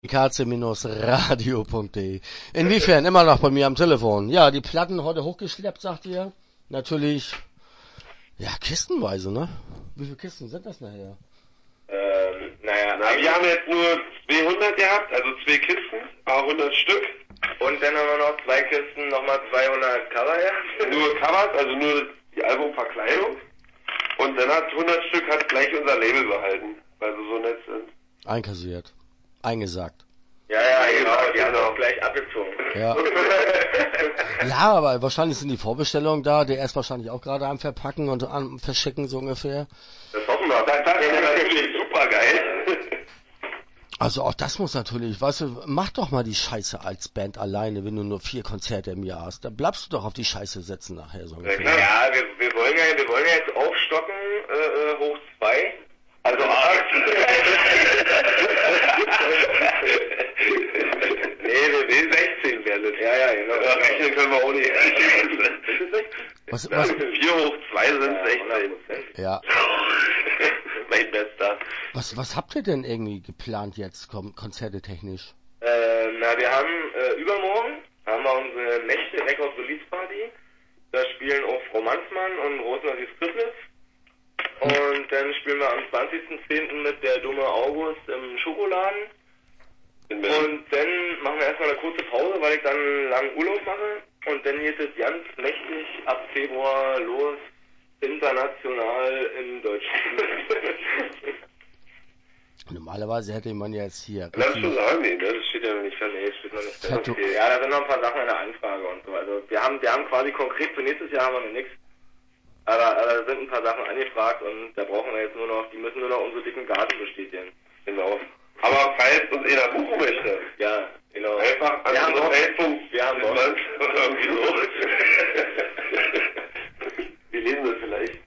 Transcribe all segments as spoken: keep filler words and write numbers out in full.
k c radio punkt de. Inwiefern? Immer noch bei mir am Telefon. Ja, die Platten heute hochgeschleppt, sagt ihr. Natürlich, ja, kistenweise, ne? Wie viele Kisten sind das nachher? Ähm, naja, na, wir haben jetzt nur zweihundert gehabt, also zwei Kisten, hundert Stück. Und dann haben wir noch zwei Kisten, nochmal zweihundert Cover gehabt. Nur Covers, also nur die Albumverkleidung. Und dann hat hundert Stück hat gleich unser Label behalten, weil sie so nett sind. Einkassiert. Eingesagt. Ja, ja, genau, die haben auch gleich abgezogen. Ja. Ja, aber wahrscheinlich sind die Vorbestellungen da, der ist wahrscheinlich auch gerade am Verpacken und am Verschicken, so ungefähr. Das hoffen wir. Das, das ist natürlich super geil. Also auch das muss natürlich, weißt du, mach doch mal die Scheiße als Band alleine, wenn du nur vier Konzerte im Jahr hast. Dann bleibst du doch auf die Scheiße sitzen nachher, so ungefähr. Ja, wir, wir wollen ja, wir wollen ja jetzt aufstocken, äh, hoch zwei. Also acht. Nee, nee, nee, sechzehn wäre das. Ja, ja, genau. Ja, rechnen können wir auch nicht. Was, was? vier hoch zwei sind sechzehn. Ja. Mein Bester. Was, was habt ihr denn irgendwie geplant jetzt, Konzerte technisch? Äh, na, wir haben, äh, übermorgen haben wir unsere nächste Record Release Party. Da spielen auch Frau Manzmann und Rosemarie Skripnitz. Und dann spielen wir am zwanzigsten zehnten mit der Dumme August im Schokoladen. Und dann machen wir erstmal eine kurze Pause, weil ich dann einen langen Urlaub mache. Und dann geht es ganz mächtig ab Februar los, international in Deutschland. Normalerweise hätte man jetzt hier... Das schon sagen, nee, das steht ja noch nicht fest. Nee, steht noch nicht fest. Okay. Ja, da sind noch ein paar Sachen in der Anfrage und so. Also wir haben, wir haben quasi konkret für nächstes Jahr haben wir noch nichts. Aber, aber da sind ein paar Sachen angefragt und da brauchen wir jetzt nur noch, die müssen nur noch unsere dicken Garten bestätigen. Genau. Aber falls uns einer buchen möchte. Ja, genau. Einfach an unsere Facebook. Wir haben noch. Oder irgendwie so. Wir lesen das vielleicht.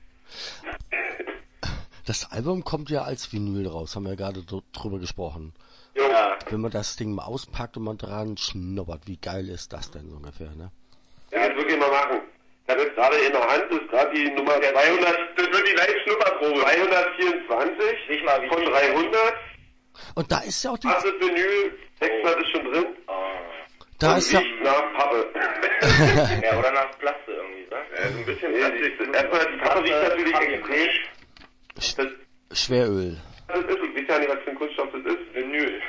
Das Album kommt ja als Vinyl raus, haben wir ja gerade drüber gesprochen. Ja. Wenn man das Ding mal auspackt und man dran schnuppert, wie geil ist das denn so ungefähr, ne? Ja, das wirklich mal machen. Ich habe jetzt gerade in der Hand, ist gerade die Nummer zweihundert, das wird die Live-Schnupperprobe. zweihundertvierundzwanzig Nicht mal wie von dreihundert. Und da ist ja auch die... Ach, das Vinyl, sechshundert oh. ist schon drin. Oh. Da und ist ja... nach Pappe. Ja, oder nach Plaste irgendwie, ne? Ja, so ein bisschen Plastik. Erstmal, die Pappe riecht natürlich extrem. Sch- Schweröl. Das ist, ich weiß ja nicht, was für ein Kunststoff das ist. Vinyl.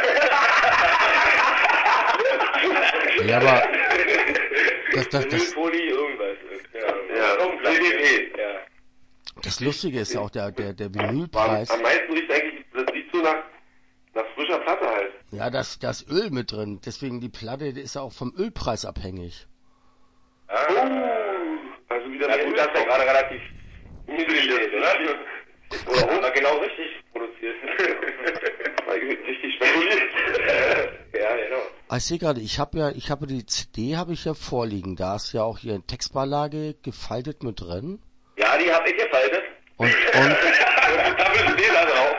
Ja, aber... Das, das, das, Vinylfolie, irgendwas. Ja, ja. C D P. Ja. Das Lustige ist ja auch der, der, der Vinylpreis. Am meisten riecht eigentlich, das riecht so nach, nach frischer Platte halt. Ja, da ist das Öl mit drin. Deswegen die Platte, die ist ja auch vom Ölpreis abhängig. Ah. Oh. Also wieder ja, gut, das ist ja gerade relativ niedrig ist, oder? Oder oder genau richtig produziert. Richtig spekuliert. Ja, genau. Ich sehe gerade, ich habe ja, ich habe die C D habe ich ja vorliegen. Da ist ja auch hier eine Textbeilage gefaltet mit drin. Ja, die habe ich gefaltet. Und, und, da müssen wir da drauf.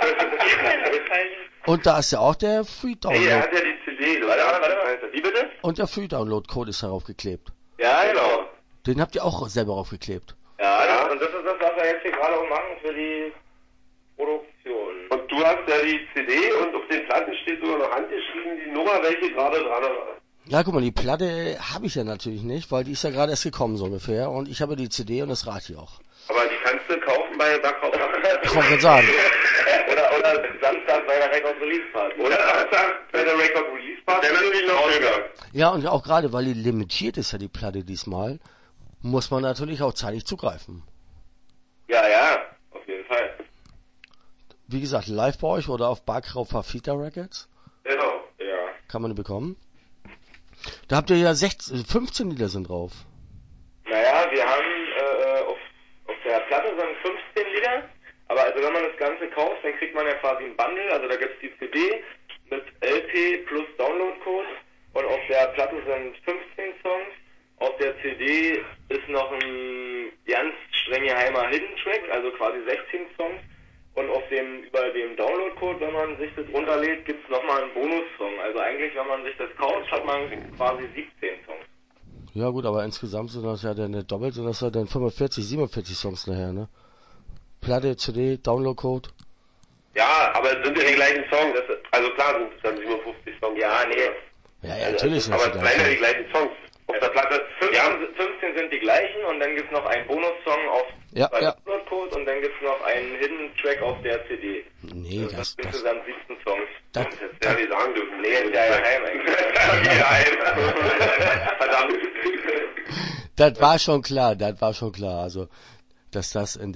Und da ist ja auch der Free Download. Hey, er hat ja die C D. Warte, warte, warte. Wie bitte? Und der Free Download Code ist darauf geklebt. Ja, genau. Den habt ihr auch selber aufgeklebt. Ja, ja, und das ist das, was wir jetzt hier gerade auch machen für die Produktion. Und du hast ja die C D und auf den Platten steht sogar noch handgeschrieben, die Nummer, welche gerade dran war. Ja, guck mal, die Platte habe ich ja natürlich nicht, weil die ist ja gerade erst gekommen, so ungefähr. Und ich habe die C D und das Radio auch. Aber die kannst du kaufen bei Backhaus. Ich wollte sagen. oder, oder Samstag bei der Record Release Party. Oder Samstag bei der Record Release Party. Der natürlich noch höher. Ja, und auch gerade, weil die limitiert ist ja die Platte diesmal, muss man natürlich auch zeitig zugreifen. Ja, ja, auf jeden Fall. Wie gesagt, live bei euch oder auf Barkrau Fafita Records? Genau, ja. Kann man die bekommen? Da habt ihr ja sechzehn, fünfzehn Lieder sind drauf. Naja, wir haben äh, auf, auf der Platte sind fünfzehn Lieder, aber also wenn man das Ganze kauft, dann kriegt man ja quasi ein Bundle, also da gibt's die C D mit L P plus Downloadcode und auf der Platte sind fünfzehn Songs. Auf der C D ist noch ein ganz streng geheimer Hidden Track, also quasi sechzehn Songs. Und auf dem, über dem Download-Code, wenn man sich das runterlädt, gibt's nochmal einen Bonus-Song. Also eigentlich, wenn man sich das kauft, hat man quasi siebzehn Songs. Ja gut, aber insgesamt sind das ja dann nicht doppelt, sondern das sind dann fünfundvierzig, siebenundvierzig Songs nachher, ne? Platte, C D, Download-Code. Ja, aber es sind ja die gleichen Songs. Also klar sind es dann siebenundfünfzig Ja, nee. Ja, ja, natürlich. Aber es seien ja die gleichen Songs. Auf der Platte fünfzehn, fünfzehn sind die gleichen und dann gibt's noch einen Bonussong auf Ja, bei ja. Code und dann gibt's noch einen Hidden Track auf der C D. Nee, das das, sind das, insgesamt siebzehn Songs. das, Ja, die sagen dürfen. Nee, ist ja geheim eigentlich. Verdammt. das war schon klar, das war schon klar, also, dass das in